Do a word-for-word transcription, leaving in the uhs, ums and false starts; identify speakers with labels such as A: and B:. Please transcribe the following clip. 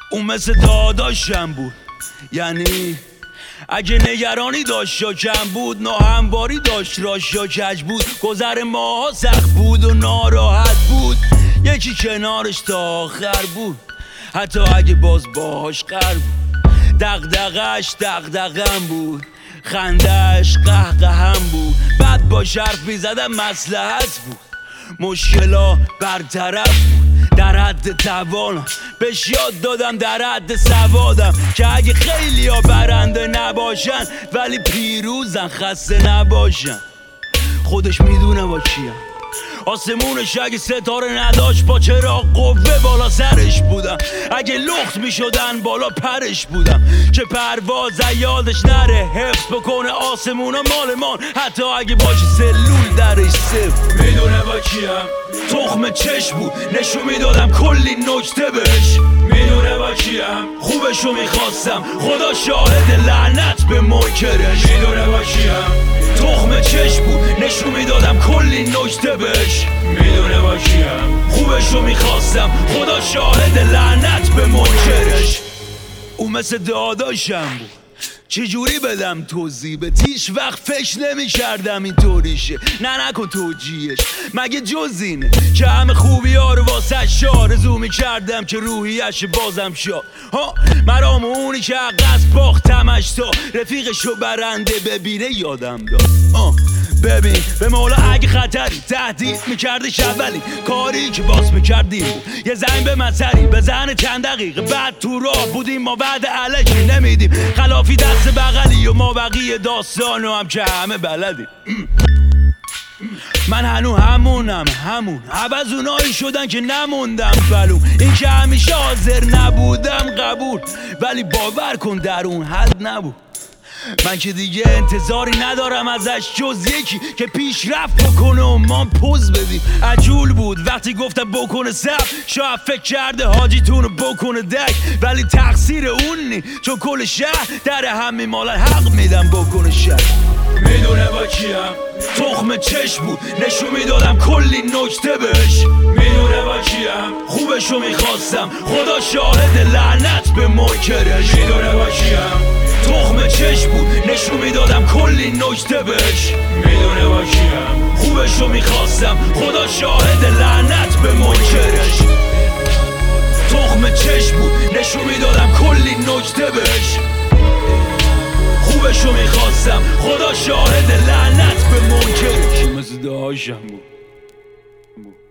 A: اون مثل داداشم بود، یعنی اگه نگرانی داشت یا کم بود، ناهمواری داشت راش یا کج بود، گذر ماها سخت بود و ناراحت بود، یکی کنارش تا آخر بود، حتی اگه باز باهاش قر بود. دغدغش دغدغم بود، خندش قهقهم بود، بعد با حرف میزدم مصلحت بود، مشکلا برطرف بود، در حد توانم بهش یاد دادم، در حد سوادم که اگه خیلی ها برنده نباشن ولی پیروزن، خسته نباشن. خودش میدونه با کیم، آسمونش اگه ستاره نداشت با چراغ قوه بالا سرش بودم، اگه لخت میشدن بالا پرش بودم، چه پرواز یادش نره، حفظ بکنه آسمونا مالمان، حتی اگه باشه سلول درش صفر. میدونه با کیم، تخم چشم بود، نشون میدادم کلی نکته بهش. میدونه با کیم، خوبشو میخواستم، خدا شاهد لعنت به منکرش. میدونه با کیم، تخم چشم بود، نشون میدادم کلی نکته بهش. میدونه با کیم، خوبشو میخواستم، خدا شاهد لعنت به منکرش. اون مثل داداشم بود، چجوری بدم توضیح به هیچ وقت فکر نمی کردم این طوریشه، نه نکن توجیهش، مگه جز اینه که همه خوبی ها رو واسه آرزو می کردم که روحیش بازم شد. ها مرام اونی که قصد باختمش تا رفیقشو برنده ببینه یادم داد. آه ببین به مولا اگه خطری تهدید میکردش، اولی کاری که باز میکردیم بود یه زنگ به من سری بزنه چند دقیقه، بعد تو راه بودیم ما بعد علکی نمیدیم، خلافی دست بغلی و ما بقیه داستانو هم که همه بلدیم. من هنو همونم، همون عوض اونایی شدن که نموندم فلوم، این که همیشه حاضر نبودم قبول، ولی باور کن در اون حد نبود. من که دیگه انتظاری ندارم ازش جز یکی که پیشرفت بکنه و ما پوز بدیم. عجول بود وقتی گفتم بکنه سب، شاید فکر کرده حاجیتونو بکنه دک، ولی تقصیر اون نی، چون کل شهر در همین مالن حق میدم بکنه شهر. میدونه با کیم، تخم چشم بود، نشون میدادم کلی نکته بهش. میدونه با کیم، خوبشو میخواستم، خدا شاهد لعنت به منکرش. میدونه با کیم، تخم چشم بود، نشون میدادم کلی نکته بهش. میدونه با کیم، خوبشو میخواستم، خدا شاهد لعنت به منکرش. تخم چشم بود، نشون میدادم کلی نکته بهش. خوبشو میخواستم، خدا شاهد لعنت به منکرش. مثل داشتم بود.